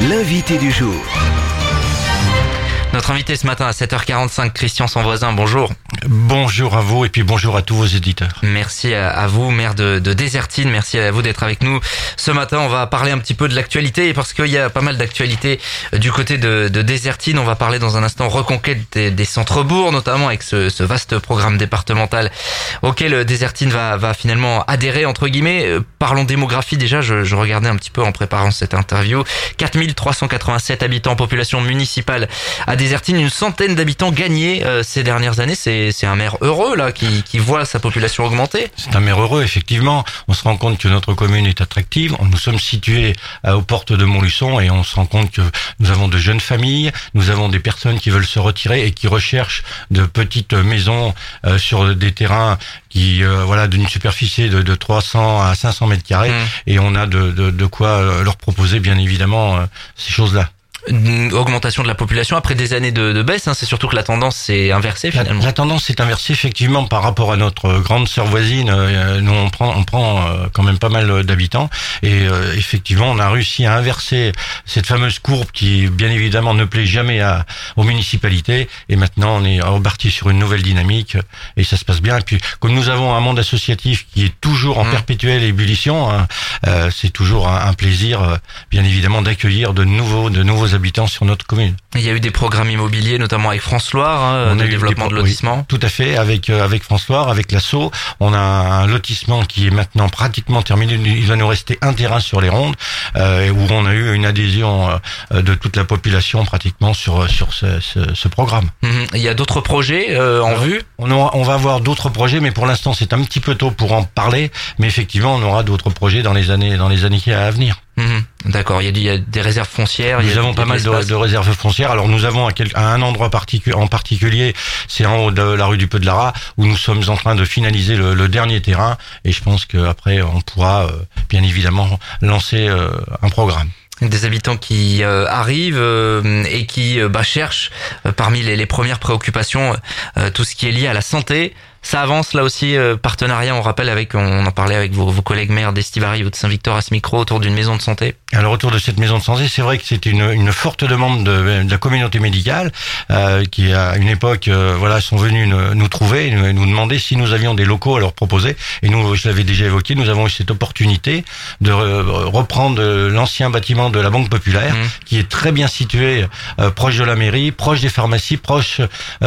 L'invité du jour. Notre invité ce matin à 7h45, Christian Sanvoisin, bonjour. Bonjour à vous et puis bonjour à tous vos éditeurs. Merci à vous, maire de Désertine, merci à vous d'être avec nous. Ce matin, on va parler un petit peu de l'actualité, parce qu'il y a pas mal d'actualités du côté de Désertine. On va parler dans un instant reconquête des centres-bourgs, notamment avec ce vaste programme départemental auquel Désertine va finalement adhérer, entre guillemets. Parlons démographie déjà, je regardais un petit peu en préparant cette interview. 4387 habitants, population municipale à Désertine, une centaine d'habitants gagnés ces dernières années. C'est un maire heureux là qui voit sa population augmenter. C'est un maire heureux, effectivement. On se rend compte que notre commune est attractive. Nous sommes situés aux portes de Montluçon et on se rend compte que nous avons de jeunes familles, nous avons des personnes qui veulent se retirer et qui recherchent de petites maisons sur des terrains qui d'une superficie de 300 à 500 mètres carrés et on a de quoi leur proposer bien évidemment ces choses-là. Une augmentation de la population après des années de baisse, c'est surtout que la tendance s'est inversée finalement. La tendance s'est inversée effectivement par rapport à notre grande sœur voisine. Nous on prend quand même pas mal d'habitants et effectivement on a réussi à inverser cette fameuse courbe qui bien évidemment ne plaît jamais aux municipalités et maintenant on est reparti sur une nouvelle dynamique et ça se passe bien. Et puis comme nous avons un monde associatif qui est toujours en perpétuelle ébullition, c'est toujours un plaisir bien évidemment d'accueillir de nouveaux habitants sur notre commune. Il y a eu des programmes immobiliers, notamment avec France Loire, de développement de lotissement. Oui, tout à fait, avec France Loire, avec l'ASSO. On a un lotissement qui est maintenant pratiquement terminé. Il va nous rester un terrain sur les Rondes, où on a eu une adhésion de toute la population pratiquement sur ce programme. Il y a d'autres projets en vue. On va avoir d'autres projets, mais pour l'instant c'est un petit peu tôt pour en parler. Mais effectivement, on aura d'autres projets dans les années à venir. D'accord, il y a des réserves foncières. Nous avons pas mal de réserves foncières. Alors nous avons à un endroit en particulier, c'est en haut de la rue du Peu de Lara, où nous sommes en train de finaliser le dernier terrain. Et je pense qu'après on pourra bien évidemment lancer un programme. Des habitants qui arrivent et qui cherchent parmi les premières préoccupations tout ce qui est lié à la santé. Ça avance là aussi, partenariat, on rappelle on en parlait avec vos collègues maires d'Estivary ou de Saint-Victor à ce micro autour d'une maison de santé. Alors autour de cette maison de santé, c'est vrai que c'est une forte demande de la communauté médicale qui à une époque sont venus nous trouver et nous demander si nous avions des locaux à leur proposer. Et nous, je l'avais déjà évoqué, nous avons eu cette opportunité de reprendre l'ancien bâtiment de la Banque Populaire qui est très bien situé proche de la mairie, proche des pharmacies, proche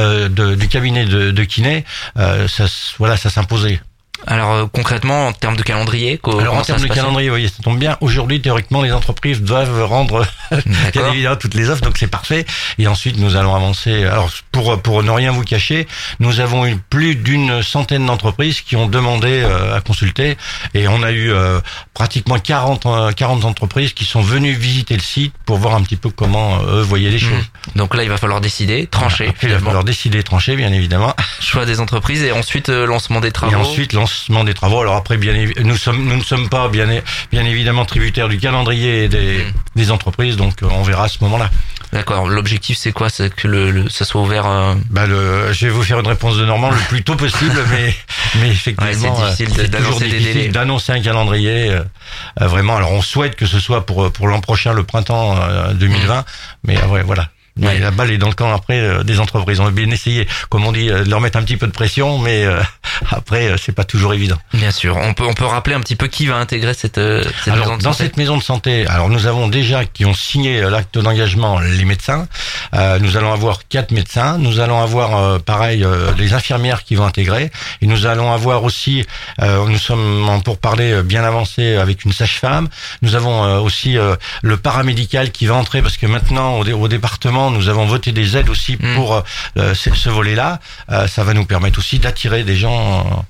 du cabinet de kiné. Ça s'imposait. Alors concrètement, en termes de calendrier, en termes de calendrier, vous voyez, ça tombe bien. Aujourd'hui, théoriquement, les entreprises doivent rendre bien évidemment toutes les offres, donc c'est parfait. Et ensuite, nous allons avancer. Alors pour ne rien vous cacher, nous avons eu plus d'une centaine d'entreprises qui ont demandé à consulter, et on a eu pratiquement 40 entreprises qui sont venues visiter le site pour voir un petit peu comment eux voyaient les choses. Donc là, il va falloir décider, trancher. Il va falloir décider, trancher, bien évidemment. Choix des entreprises et ensuite lancement des travaux. Et ensuite lancement des travaux. Alors après, nous ne sommes pas bien évidemment tributaires du calendrier des entreprises, donc on verra à ce moment-là. D'accord. L'objectif, c'est quoi? C'est que ça soit ouvert. Je vais vous faire une réponse de Normand le plus tôt possible, mais effectivement, c'est difficile d'annoncer un calendrier. Vraiment. Alors, on souhaite que ce soit pour l'an prochain, le printemps 2020, mais voilà. Mais la balle est dans le camp après des entreprises. On va bien essayer, comme on dit, de leur mettre un petit peu de pression, mais après c'est pas toujours évident. Bien sûr. On peut rappeler un petit peu qui va intégrer cette maison de santé. Dans cette maison de santé, alors nous avons déjà qui ont signé l'acte d'engagement les médecins. Nous allons avoir 4 médecins. Nous allons avoir les infirmières qui vont intégrer. Et nous allons avoir aussi, nous sommes en pourparlers bien avancés avec une sage-femme. Nous avons aussi le paramédical qui va entrer parce que maintenant au département nous avons voté des aides aussi pour ce volet-là. Ça va nous permettre aussi d'attirer des gens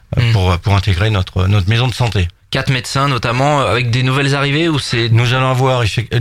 pour intégrer notre maison de santé. 4 médecins notamment avec des nouvelles arrivées ou c'est... Nous allons avoir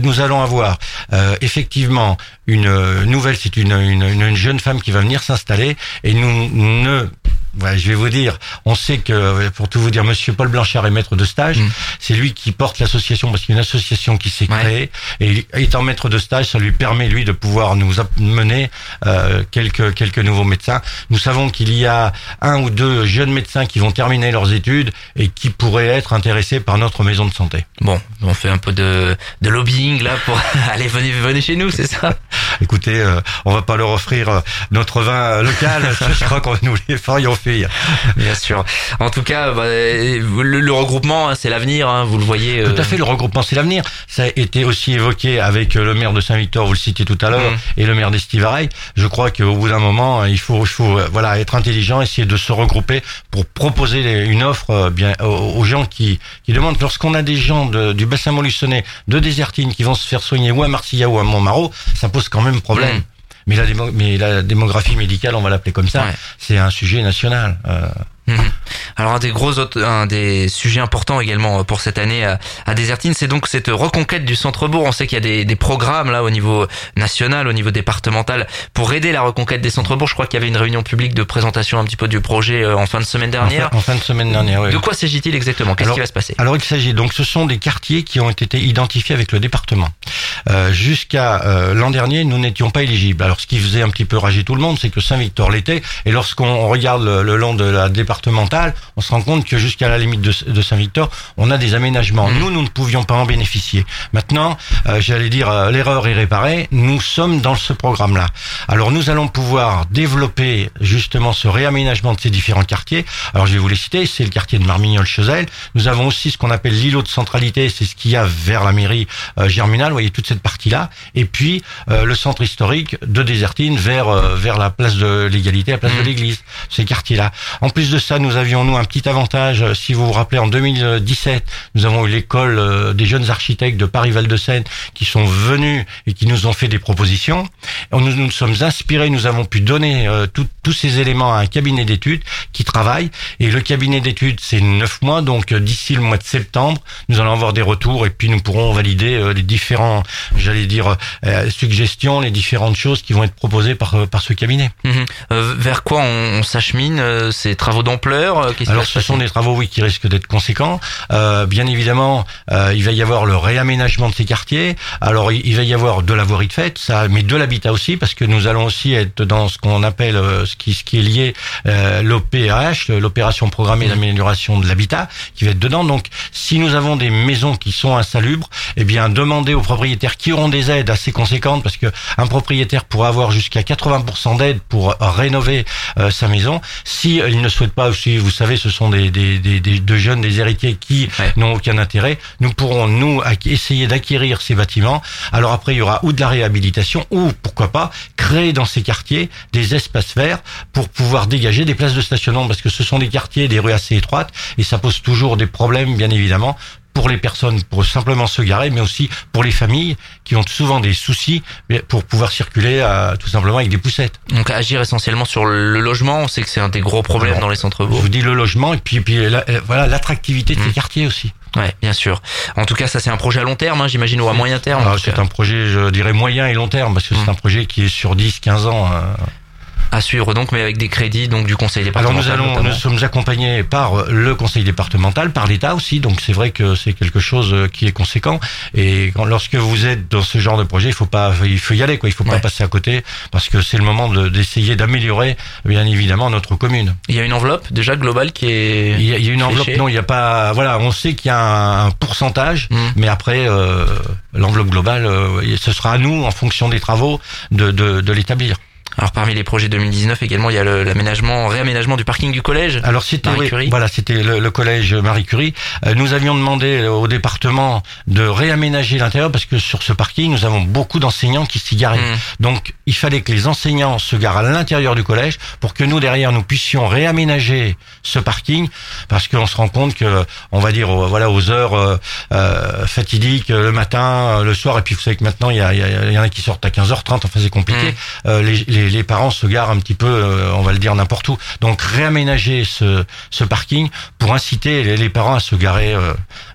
effectivement une nouvelle, c'est une jeune femme qui va venir s'installer et nous ne Ouais, je vais vous dire, on sait que, pour tout vous dire, monsieur Paul Blanchard est maître de stage. C'est lui qui porte l'association parce qu'il y a une association qui s'est créée. Et étant maître de stage, ça lui permet, lui, de pouvoir nous amener quelques nouveaux médecins. Nous savons qu'il y a 1 ou 2 jeunes médecins qui vont terminer leurs études et qui pourraient être intéressés par notre maison de santé. Bon, on fait un peu de lobbying là pour allez, venez chez nous, c'est ça? Écoutez, on va pas leur offrir notre vin local. Je crois qu'on nous les ferions faire. Bien sûr. En tout cas, le regroupement, hein, c'est l'avenir, hein, vous le voyez. Tout à fait, le regroupement, c'est l'avenir. Ça a été aussi évoqué avec le maire de Saint-Victor, vous le citiez tout à l'heure, et le maire d'Estivareil. Je crois qu'au bout d'un moment, il faut voilà, être intelligent, essayer de se regrouper pour proposer une offre bien aux gens qui demandent. Lorsqu'on a des gens du bassin montluçonnais, de Désertines, qui vont se faire soigner ou à Marcillat ou à Montmarault, ça pose quand même problème. Mais la démographie médicale, on va l'appeler comme ça, c'est un sujet national. Alors un des sujets importants également pour cette année à Désertines, c'est donc cette reconquête du centre-bourg. On sait qu'il y a des programmes là au niveau national, au niveau départemental pour aider la reconquête des centres-bourgs. Je crois qu'il y avait une réunion publique de présentation un petit peu du projet en fin de semaine dernière. En fin de semaine dernière, oui. De quoi s'agit-il exactement? Qu'est-ce qui va se passer? Alors il s'agit donc, ce sont des quartiers qui ont été identifiés avec le département. Jusqu'à l'an dernier, nous n'étions pas éligibles. Alors ce qui faisait un petit peu rager tout le monde, c'est que Saint-Victor l'était. Et lorsqu'on regarde le long de la départementale, on se rend compte que jusqu'à la limite de Saint-Victor, on a des aménagements. Nous ne pouvions pas en bénéficier. Maintenant, j'allais dire, l'erreur est réparée. Nous sommes dans ce programme-là. Alors, nous allons pouvoir développer justement ce réaménagement de ces différents quartiers. Alors, je vais vous les citer. C'est le quartier de Marmignolles-Chezelle. Nous avons aussi ce qu'on appelle l'îlot de centralité. C'est ce qu'il y a vers la mairie Germinal. Vous voyez toute cette partie-là. Et puis, le centre historique de Désertines vers la place de l'égalité, la place de l'église. Ces quartiers-là. En plus de ça, nous avions un petit avantage. Si vous vous rappelez, en 2017, nous avons eu l'école des jeunes architectes de Paris-Val-de-Seine qui sont venus et qui nous ont fait des propositions. Nous sommes inspirés, nous avons pu donner tous ces éléments à un cabinet d'études qui travaille. Et le cabinet d'études, c'est 9 mois, donc d'ici le mois de septembre, nous allons avoir des retours et puis nous pourrons valider les différents, j'allais dire, suggestions, les différentes choses qui vont être proposées par ce cabinet. Vers quoi on s'achemine ces travaux d'ampleur? Alors ce sont des travaux qui risquent d'être conséquents. Bien évidemment, il va y avoir le réaménagement de ces quartiers. Alors il va y avoir de la voirie de fait, ça, mais de l'habitat aussi, parce que nous allons aussi être dans ce qu'on appelle ce qui est lié l'OPH, l'opération programmée d'amélioration de l'habitat, qui va être dedans. Donc si nous avons des maisons qui sont insalubres, eh bien demander aux propriétaires qui auront des aides assez conséquentes, parce que un propriétaire pourra avoir jusqu'à 80% d'aide pour rénover sa maison. Si il ne souhaite pas aussi, vous savez, ce sont de jeunes, des héritiers qui n'ont aucun intérêt. Nous pourrons, essayer d'acquérir ces bâtiments. Alors après, il y aura ou de la réhabilitation, ou, pourquoi pas, créer dans ces quartiers des espaces verts pour pouvoir dégager des places de stationnement, parce que ce sont des quartiers, des rues assez étroites, et ça pose toujours des problèmes, bien évidemment, pour les personnes, pour simplement se garer, mais aussi pour les familles qui ont souvent des soucis pour pouvoir circuler tout simplement avec des poussettes. Donc agir essentiellement sur le logement, on sait que c'est un des gros problèmes dans les centres-bourgs. Je vous dis le logement et puis voilà l'attractivité de ces quartiers aussi. Ouais, bien sûr. En tout cas, ça c'est un projet à long terme, hein, j'imagine, ou à moyen terme. Alors, c'est un projet, je dirais, moyen et long terme, parce que c'est un projet qui est sur 10-15 ans. À suivre donc, mais avec des crédits donc du conseil départemental. Alors nous sommes accompagnés par le conseil départemental, par l'État aussi, donc c'est vrai que c'est quelque chose qui est conséquent. Et lorsque vous êtes dans ce genre de projet, il faut y aller, quoi. Il faut pas passer à côté, parce que c'est le moment d'essayer d'améliorer, bien évidemment, notre commune. Il y a une enveloppe déjà globale qui est. Il y a une enveloppe, non, il y a pas. Voilà, on sait qu'il y a un pourcentage, mais après l'enveloppe globale, ce sera à nous, en fonction des travaux, de l'établir. Alors parmi les projets 2019 également, il y a réaménagement du parking du collège. Alors c'était c'était le collège Marie Curie. Nous avions demandé au département de réaménager l'intérieur, parce que sur ce parking, nous avons beaucoup d'enseignants qui s'y garaient. Donc il fallait que les enseignants se garent à l'intérieur du collège pour que nous derrière nous puissions réaménager ce parking, parce qu'on se rend compte que, on va dire, aux heures fatidiques, le matin, le soir, et puis vous savez que maintenant il y en a qui sortent à 15h30, enfin c'est compliqué. Les parents se garent un petit peu, on va le dire, n'importe où. Donc réaménager ce parking pour inciter les parents à se garer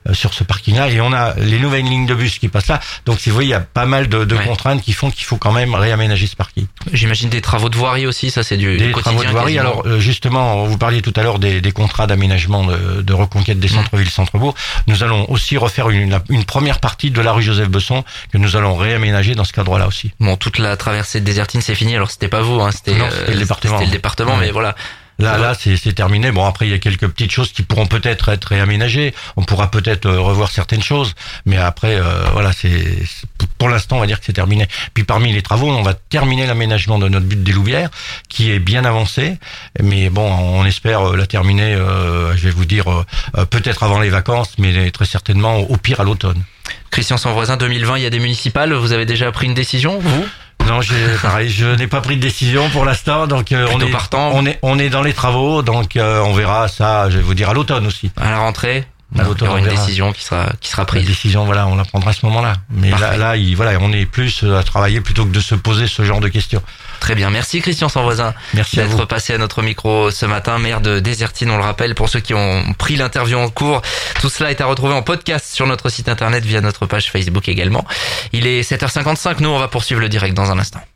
sur ce parking-là, et on a les nouvelles lignes de bus qui passent là. Donc si vous voyez, il y a pas mal de contraintes qui font qu'il faut quand même réaménager ce parking. J'imagine des travaux de voirie aussi, ça c'est du des quotidien. Travaux de voirie. Quasiment. Alors justement, vous parliez tout à l'heure des contrats d'aménagement de reconquête des centres-villes, centres-bourgs. Nous allons aussi refaire une première partie de la rue Joseph Besson que nous allons réaménager dans ce cadre-là aussi. Bon, toute la traversée de Désertine c'est fini. Alors c'était pas vous, hein, c'était le département. C'était le département, mais voilà. Là, c'est terminé. Bon, après, il y a quelques petites choses qui pourront peut-être être réaménagées. On pourra peut-être revoir certaines choses. Mais après, voilà, pour l'instant, on va dire que c'est terminé. Puis parmi les travaux, on va terminer l'aménagement de notre butte des Louvières, qui est bien avancé. Mais bon, on espère la terminer, je vais vous dire, peut-être avant les vacances, mais très certainement au pire à l'automne. Christian Sanvoisin, 2020, il y a des municipales. Vous avez déjà pris une décision, vous? Non, pareil, je n'ai pas pris de décision pour l'instant, donc on est dans les travaux, donc on verra ça, je vais vous dire, à l'automne aussi. À la rentrée, il y aura une décision qui sera prise. La décision, voilà, on la prendra à ce moment-là. Mais là, on est plus à travailler plutôt que de se poser ce genre de questions. Très bien, merci Christian Sanvoisin. Merci d'être passé à notre micro ce matin, maire de Désertine, on le rappelle, pour ceux qui ont pris l'interview en cours. Tout cela est à retrouver en podcast sur notre site internet via notre page Facebook également. Il est 7h55, nous on va poursuivre le direct dans un instant.